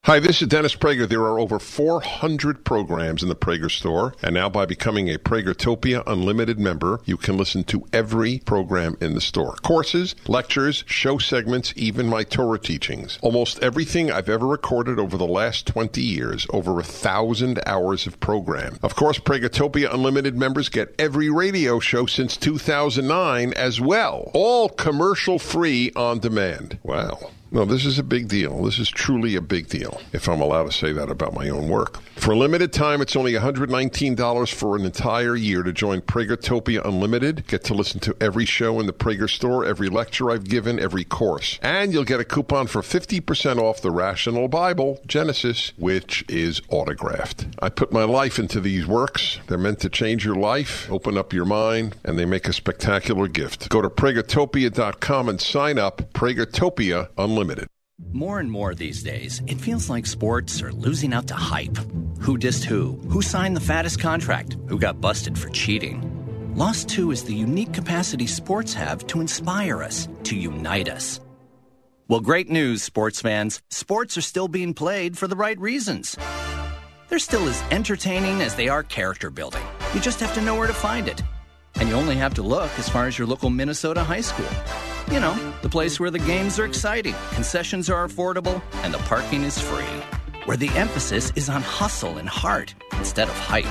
Hi, this is Dennis Prager. There are over 400 programs in the Prager store, and now by becoming a Pragertopia Unlimited member, you can listen to every program in the store. Courses, lectures, show segments, even my Torah teachings. Almost everything I've ever recorded over the last 20 years, over 1,000 hours of program. Of course, Pragertopia Unlimited members get every radio show since 2009 as well. All commercial-free on demand. Wow. No, this is a big deal. This is truly a big deal, if I'm allowed to say that about my own work. For a limited time, it's only $119 for an entire year to join Pragertopia Unlimited. Get to listen to every show in the Prager store, every lecture I've given, every course. And you'll get a coupon for 50% off the Rational Bible, Genesis, which is autographed. I put my life into these works. They're meant to change your life, open up your mind, and they make a spectacular gift. Go to Pragertopia.com and sign up. Pragertopia Unlimited. More and more these days, it feels like sports are losing out to hype. Who dissed who? Who signed the fattest contract? Who got busted for cheating? Lost 2 is the unique capacity sports have to inspire us, to unite us. Well, great news, sports fans. Sports are still being played for the right reasons. They're still as entertaining as they are character building. You just have to know where to find it. And you only have to look as far as your local Minnesota high school. You know, the place where the games are exciting, concessions are affordable, and the parking is free. Where the emphasis is on hustle and heart instead of hype.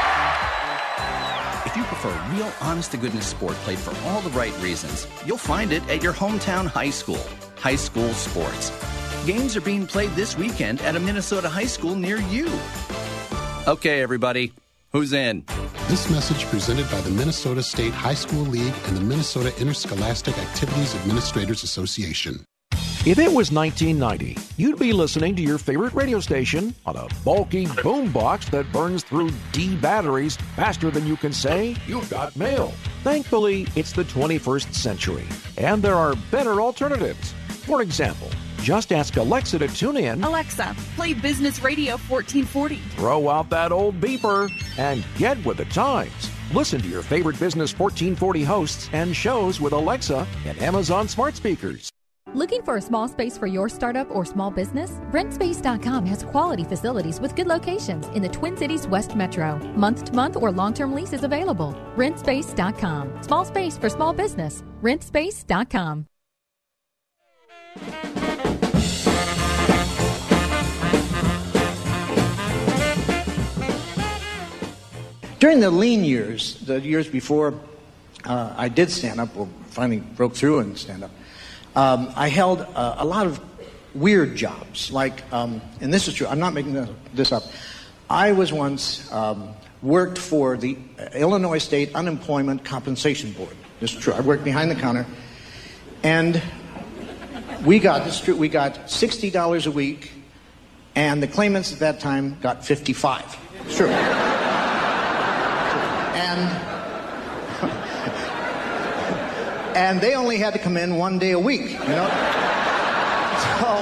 If you prefer real, honest-to-goodness sport played for all the right reasons, you'll find it at your hometown high school. High school sports. Games are being played this weekend at a Minnesota high school near you. Okay, everybody. Who's in? This message presented by the Minnesota State High School League and the Minnesota Interscholastic Activities Administrators Association. If it was 1990, you'd be listening to your favorite radio station on a bulky boombox that burns through D batteries faster than you can say, "You've got mail." Thankfully, it's the 21st century, and there are better alternatives. For example, just ask Alexa to tune in. Alexa, play Business Radio 1440. Throw out that old beeper and get with the times. Listen to your favorite Business 1440 hosts and shows with Alexa and Amazon smart speakers. Looking for a small space for your startup or small business? RentSpace.com has quality facilities with good locations in the Twin Cities West Metro. Month-to-month or long-term leases available. RentSpace.com. Small space for small business. RentSpace.com. During the lean years, the years before I did stand up, or finally broke through and stand up, I held a lot of weird jobs. Like, and this is true, I'm not making this up. I was once worked for the Illinois State Unemployment Compensation Board. This is true. I worked behind the counter, and we got $60 a week, and the claimants at that time got $55. It's true. And they only had to come in one day a week, you know? So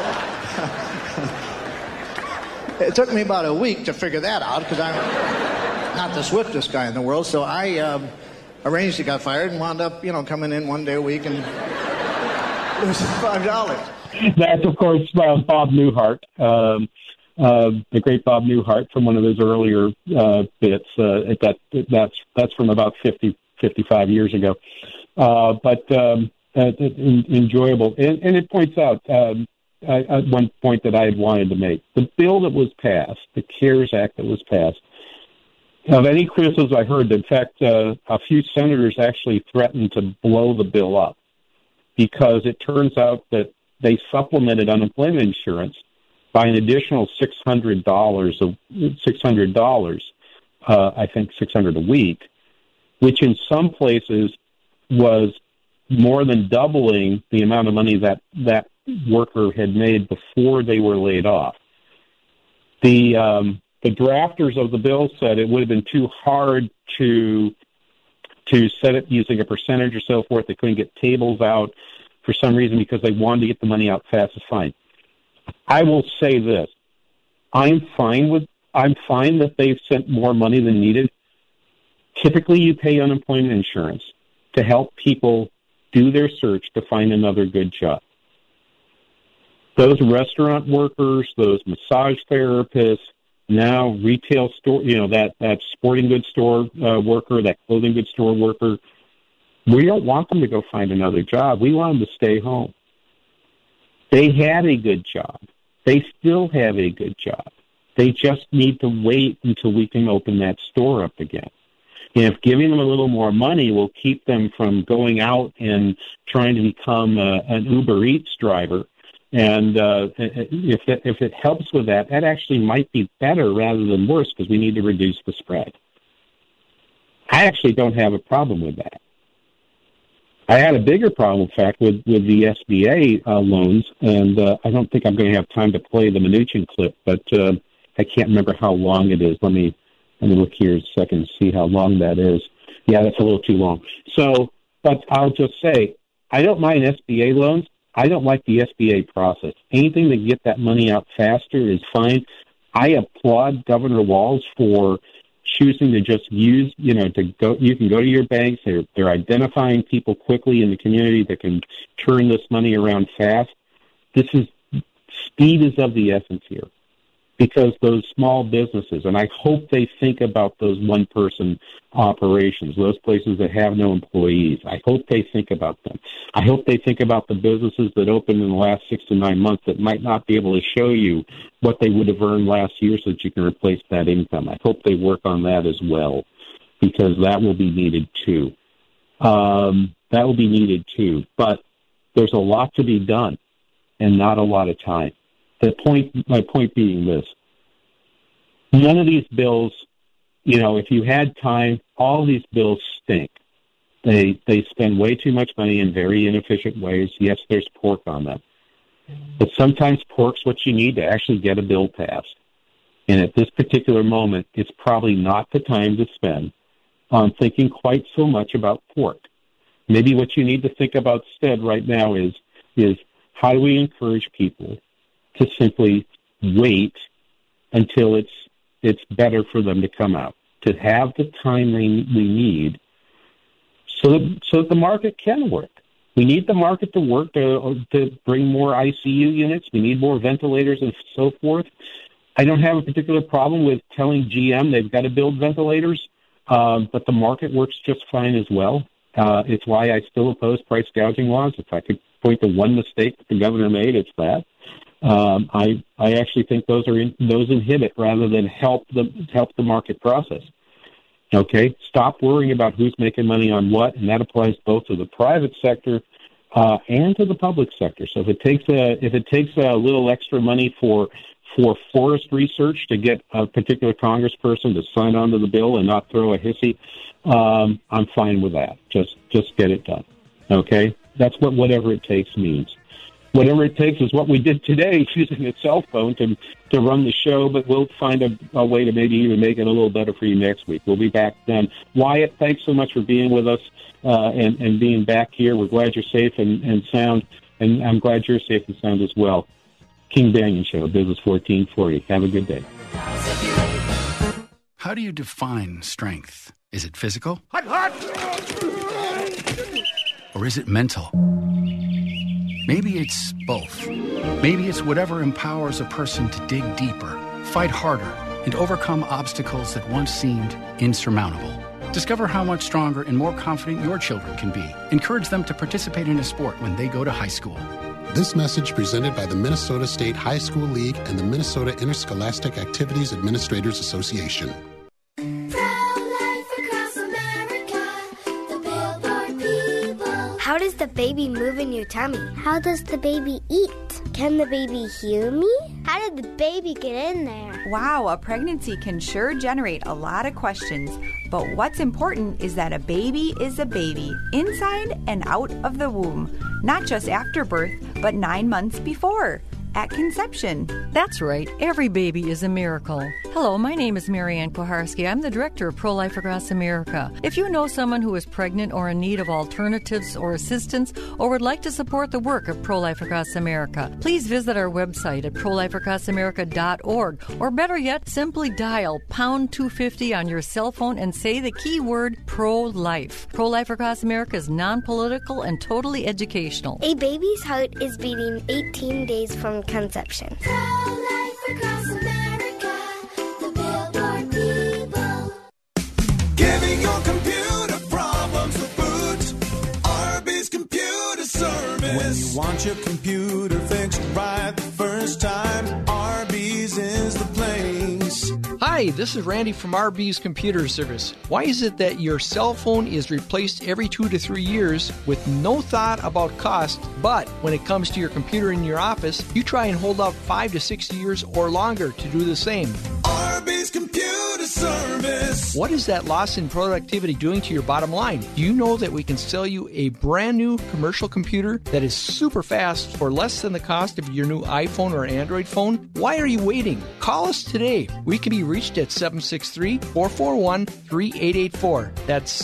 it took me about a week to figure that out, because I'm not the swiftest guy in the world. So I arranged to get fired and wound up, coming in one day a week and losing $5. That's, of course, Bob Newhart, the great Bob Newhart from one of his earlier bits. That's from about 55 years ago. But enjoyable. And it points out one point that I had wanted to make. The bill that was passed, the CARES Act that was passed, of any criticisms I heard, in fact, a few senators actually threatened to blow the bill up, because it turns out that they supplemented unemployment insurance by an additional $600, I think $600 a week, which in some places was more than doubling the amount of money that worker had made before they were laid off. The drafters of the bill said it would have been too hard to set it using a percentage or so forth. They couldn't get tables out for some reason because they wanted to get the money out fast. It's fine. I will say this. I'm fine that they've sent more money than needed. Typically, you pay unemployment insurance to help people do their search to find another good job. those restaurant workers, those massage therapists, now retail store, that sporting goods store worker, that clothing goods store worker, we don't want them to go find another job. We want them to stay home. They had a good job. They still have a good job. They just need to wait until we can open that store up again. And if giving them a little more money will keep them from going out and trying to become an Uber Eats driver, and if it helps with that, that actually might be better rather than worse because we need to reduce the spread. I actually don't have a problem with that. I had a bigger problem, in fact, with the SBA loans, and I don't think I'm going to have time to play the Mnuchin clip, but I can't remember how long it is. Let me look here a second to see how long that is. Yeah, that's a little too long. So, but I'll just say, I don't mind SBA loans. I don't like the SBA process. Anything to get that money out faster is fine. I applaud Governor Walz for choosing to just use, to go. You can go to your banks. They're identifying people quickly in the community that can turn this money around fast. Speed is of the essence here, because those small businesses, and I hope they think about those one-person operations, those places that have no employees. I hope they think about them. I hope they think about the businesses that opened in the last 6 to 9 months that might not be able to show you what they would have earned last year so that you can replace that income. I hope they work on that as well, because that will be needed too. But there's a lot to be done and not a lot of time. My point being this: none of these bills, if you had time, all these bills stink. They spend way too much money in very inefficient ways. Yes, there's pork on them, but sometimes pork's what you need to actually get a bill passed. And at this particular moment, it's probably not the time to spend on thinking quite so much about pork. Maybe what you need to think about instead right now is how do we encourage people to simply wait until it's better for them to come out, to have the time we need so that the market can work. We need the market to work to bring more ICU units. We need more ventilators and so forth. I don't have a particular problem with telling GM they've got to build ventilators, but the market works just fine as well. It's why I still oppose price gouging laws. If I could point to one mistake that the governor made, it's that. I actually think those inhibit rather than help the market process. Okay, stop worrying about who's making money on what, and that applies both to the private sector and to the public sector. So if it takes a little extra money for forest research to get a particular congressperson to sign on to the bill and not throw a hissy, I'm fine with that. Just get it done. Okay, that's what whatever it takes means. Whatever it takes is what we did today, using a cell phone to run the show, but we'll find a way to maybe even make it a little better for you next week. We'll be back then. Wyatt, thanks so much for being with us and being back here. We're glad you're safe and sound, and I'm glad you're safe and sound as well. King Banyan Show, Business 1440. Have a good day. How do you define strength? Is it physical? Or is it mental? Maybe it's both. Maybe it's whatever empowers a person to dig deeper, fight harder, and overcome obstacles that once seemed insurmountable. Discover how much stronger and more confident your children can be. Encourage them to participate in a sport when they go to high school. This message presented by the Minnesota State High School League and the Minnesota Interscholastic Activities Administrators Association. How does the baby move in your tummy? How does the baby eat? Can the baby hear me? How did the baby get in there? Wow, a pregnancy can sure generate a lot of questions. But what's important is that a baby is a baby, inside and out of the womb. Not just after birth, but 9 months before. At conception. That's right. Every baby is a miracle. Hello, my name is Marianne Koharski. I'm the director of Pro-Life Across America. If you know someone who is pregnant or in need of alternatives or assistance or would like to support the work of Pro-Life Across America, please visit our website at prolifeacrossamerica.org, or better yet, simply dial pound 250 on your cell phone and say the keyword pro-life. Pro-Life Across America is non-political and totally educational. A baby's heart is beating 18 days from and conception. Giving your computer problems a boot. Arby's Computer Service. When you want your computer fixed right the first time, Arby's is the place. Hi, this is Randy from RB's Computer Service. Why is it that your cell phone is replaced every 2 to 3 years with no thought about cost, but when it comes to your computer in your office, you try and hold out 5 to 6 years or longer to do the same? RB's Computer Service. What is that loss in productivity doing to your bottom line? Do you know that we can sell you a brand new commercial computer that is super fast for less than the cost of your new iPhone or Android phone? Why are you waiting? Call us today. We can be reached at 763-441-3884. That's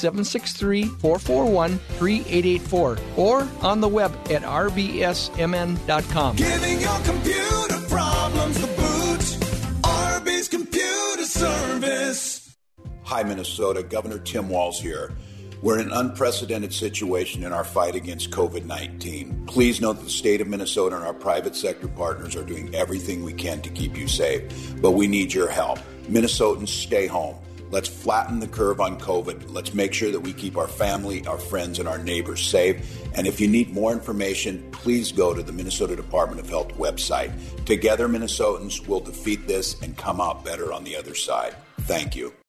763-441-3884. Or on the web at rbsmn.com. Giving your computer problems the boot. Arby's Computer Service. Hi, Minnesota. Governor Tim Walz here. We're in an unprecedented situation in our fight against COVID-19. Please note that the state of Minnesota and our private sector partners are doing everything we can to keep you safe, but we need your help. Minnesotans, stay home. Let's flatten the curve on COVID. Let's make sure that we keep our family, our friends, and our neighbors safe. And if you need more information, please go to the Minnesota Department of Health website. Together, Minnesotans will defeat this and come out better on the other side. Thank you.